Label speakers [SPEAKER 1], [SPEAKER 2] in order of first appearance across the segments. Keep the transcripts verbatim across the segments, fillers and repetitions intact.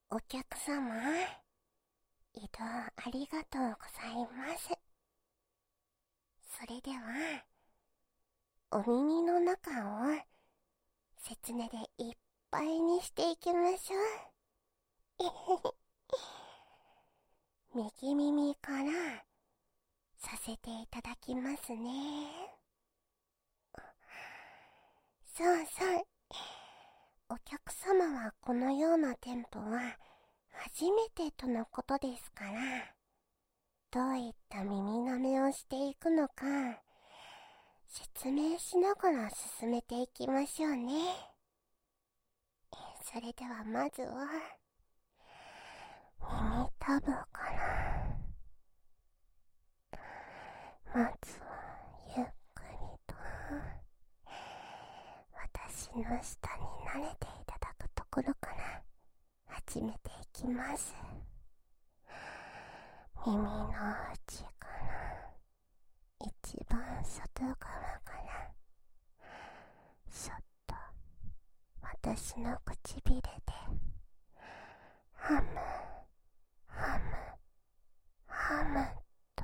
[SPEAKER 1] お客様、移動ありがとうございます。それでは、お耳の中を説明でいっぱいにしていきましょう。右耳からさせていただきますね。そうそう。お客様はこのような店舗は初めてとのことですから、どういった耳舐めをしていくのか説明しながら進めていきましょうね。それではまずは耳たぶからまずはゆっくりと私の下に慣れていただくところから始めていきます。耳の内から一番外側からそっと私の唇でハムハムハムと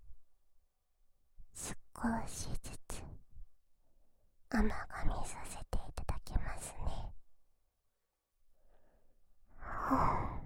[SPEAKER 1] 少しずつ甘噛みさせていただきますね。ほう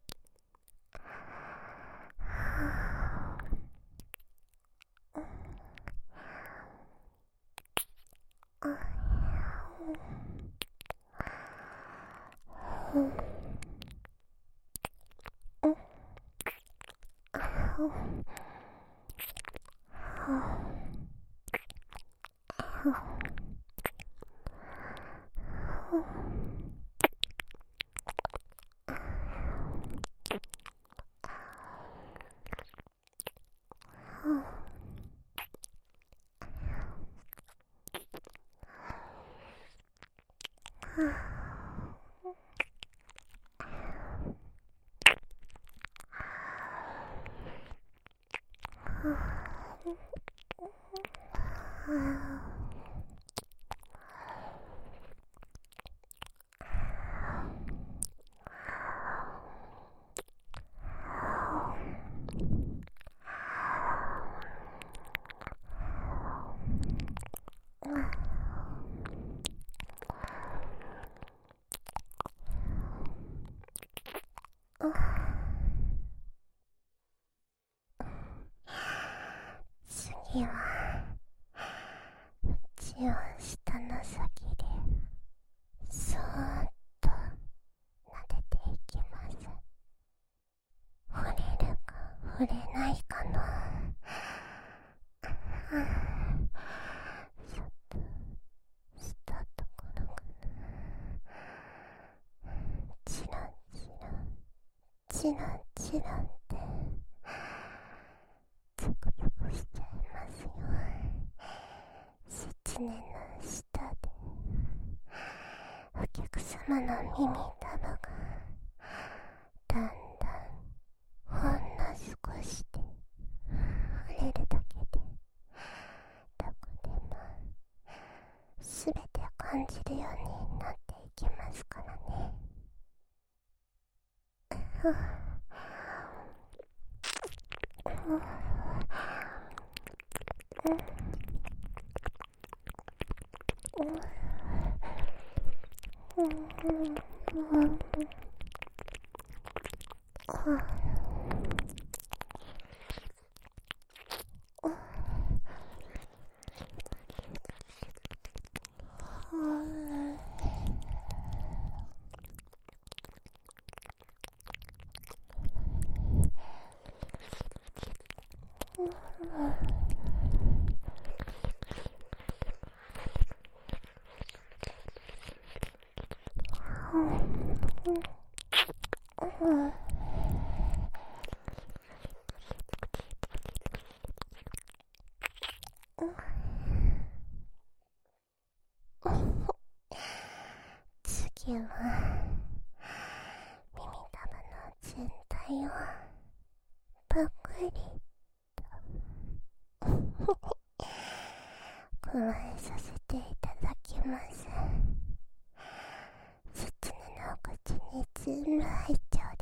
[SPEAKER 1] 次は口を下の先でそーっと撫でていきます。触れるか触れないかな。ちょっとしたところかな。チラチラチラチラってゾクゾクしちゃいますよ。説明の下でお客様の耳たぶがだんだんほんの少しで触れるだけでどこでもすべて感じるようになっていきますからね。次は耳たぶの全体をぷっくりと加えさせていただきます。説明の口に全部入っちゃう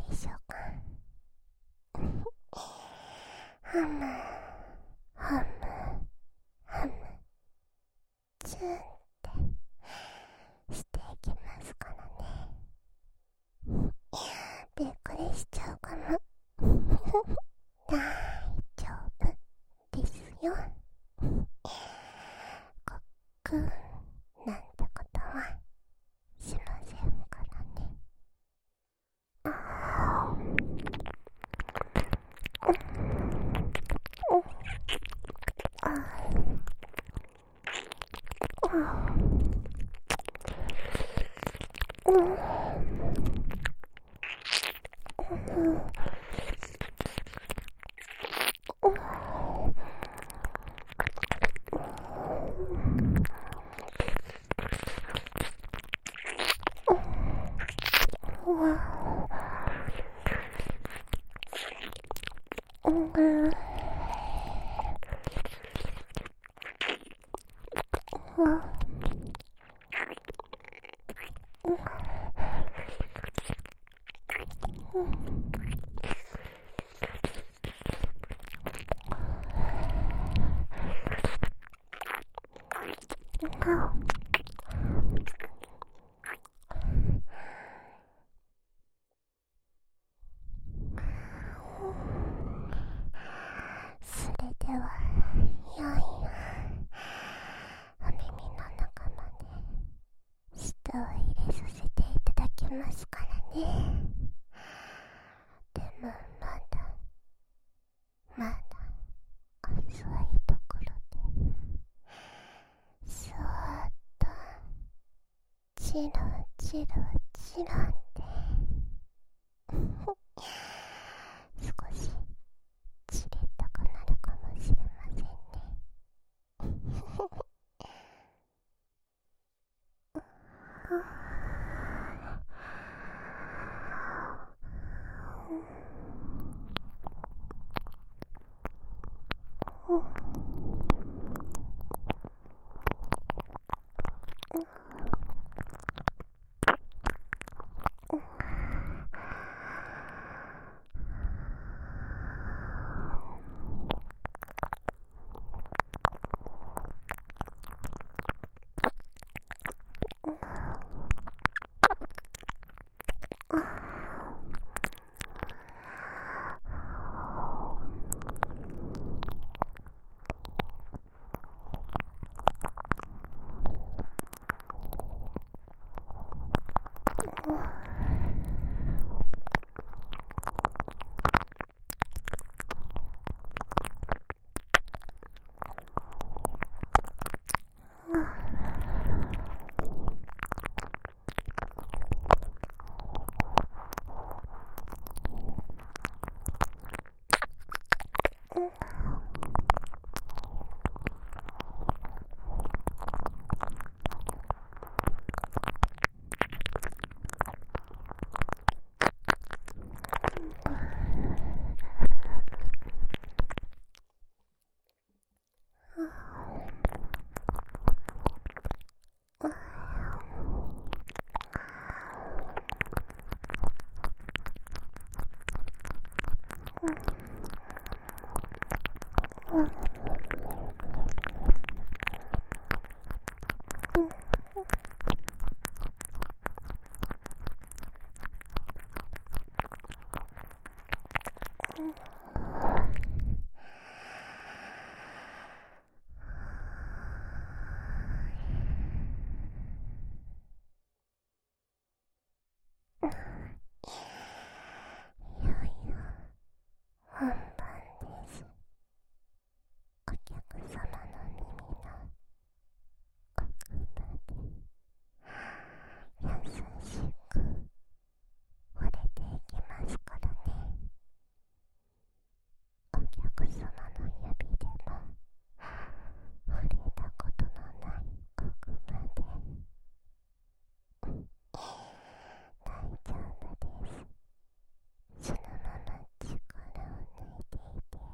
[SPEAKER 1] それではよいよ、お耳の中まで舌を入れさせていただきますからね。でもまだまだ遅いところで、そーっとチロチロチロって少しチリったくなるかもしれませんね。本番です。お客様の耳の奥まで優しく触れていきますからね。お客様の指でも触れたことのない奥まで大丈夫です。そのまま力を抜いていて、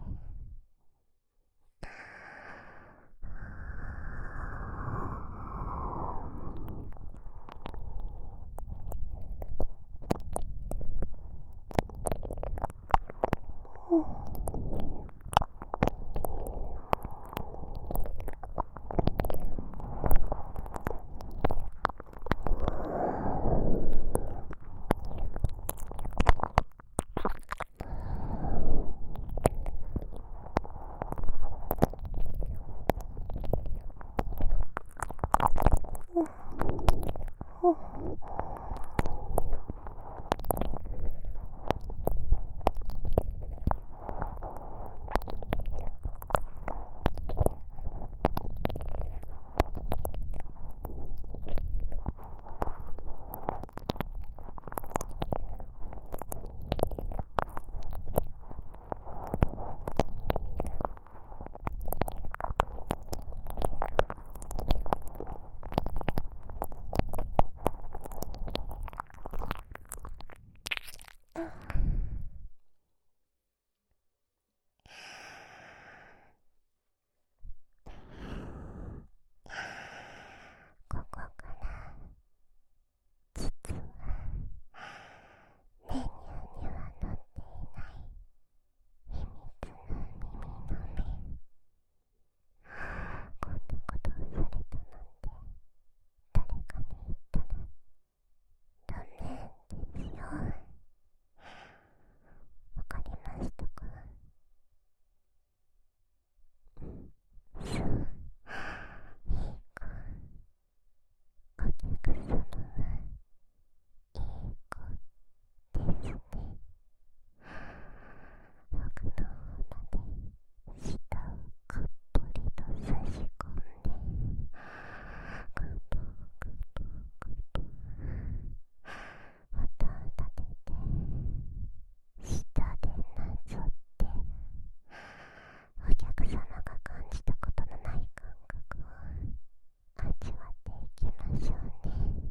[SPEAKER 1] ここから実はメニューには載っていない秘密の耳の目、こんなことをされたなんて誰かに言ったらダメですよ。わかりましたか？そう、いい子。お客様はいい子ですね。奥の方まで舌をかっぽりと差し込んで、グポグポグポ音を立てて、舌でなぞってお客様が感じたことのない感覚を味わっていきましょうね。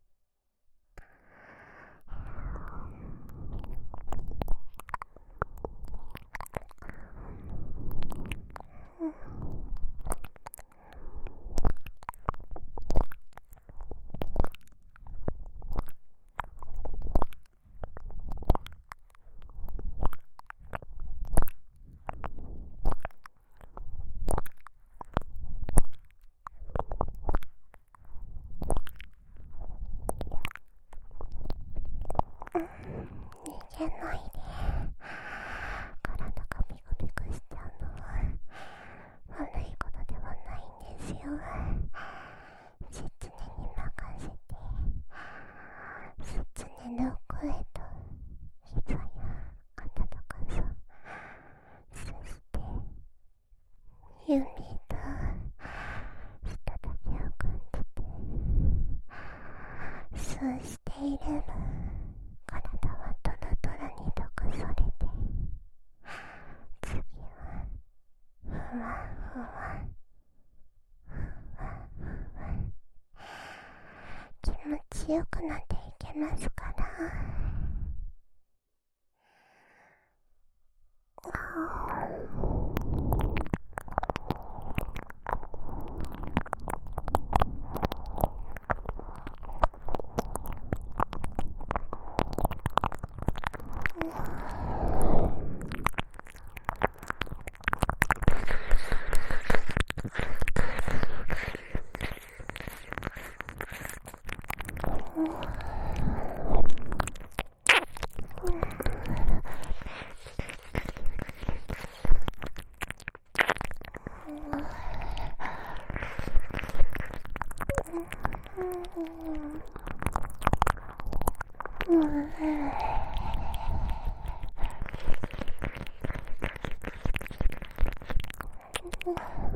[SPEAKER 1] 逃げないで。体がビクビクしちゃうのは悪いことではないんですよ。狐に任せて、狐の声と膝や温かさ、そして指と舌だけを感じて、そうしていれば体はトロトロに溶かされて、次はふわふわふわふわ気持ちよくなっていけますから。うん